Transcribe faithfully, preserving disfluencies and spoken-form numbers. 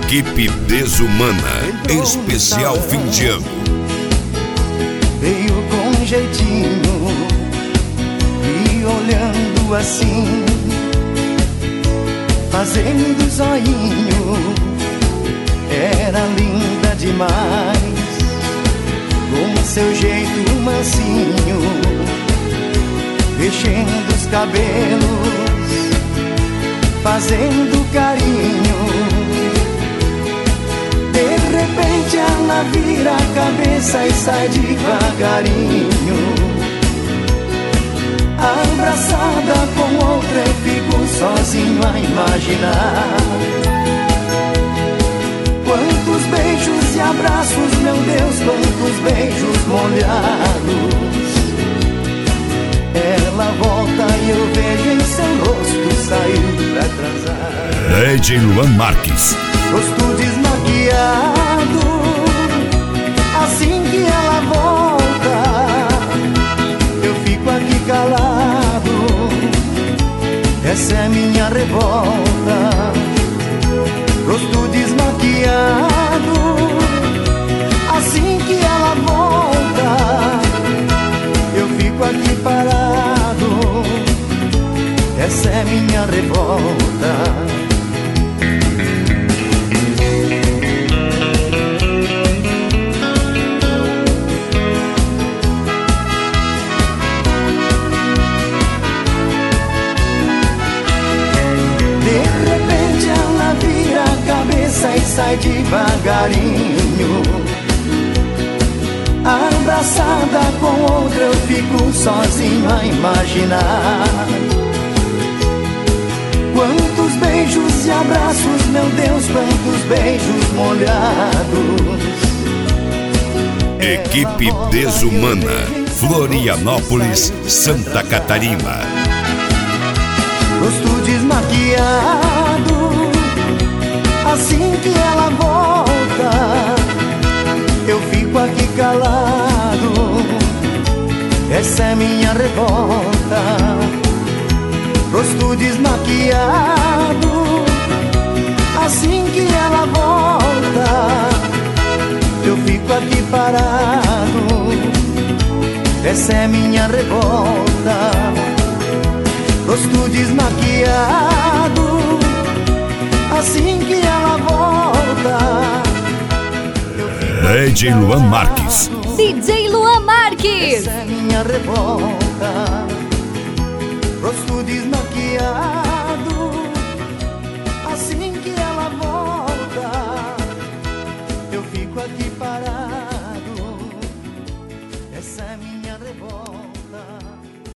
Equipe Desumana, especial fim de ano. Veio com um jeitinho e olhando assim, fazendo zoinho, era linda demais. Com seu jeito mansinho, mexendo os cabelos, fazendo carinho. De repente ela vira a cabeça e sai devagarinho. Abraçada com outra eu fico sozinho a imaginar. Quantos beijos e abraços, meu Deus, quantos beijos molhados. Ela volta e eu vejo em seu rosto, saiu pra transar. D J Luan Marques. Rosto desmaquiado, assim que ela volta, eu fico aqui calado. Essa é minha revolta. Rosto desmaquiado, assim que ela volta, eu fico aqui parado. Essa é minha revolta. E sai devagarinho. Abraçada com outra eu fico sozinho a imaginar. Quantos beijos e abraços, meu Deus, quantos beijos molhados. Equipe Desumana, Florianópolis, Santa Catarina. Rosto desmaquiado, assim que ela volta, eu fico aqui calado. Essa é minha revolta. Rosto desmaquiado, assim que ela volta, eu fico aqui parado. Essa é minha revolta. Rosto desmaquiado, assim que ela volta. D J Luan Marques. D J Luan Marques. Essa é minha revolta. Rosto desmaquiado, assim que ela volta, eu fico aqui parado.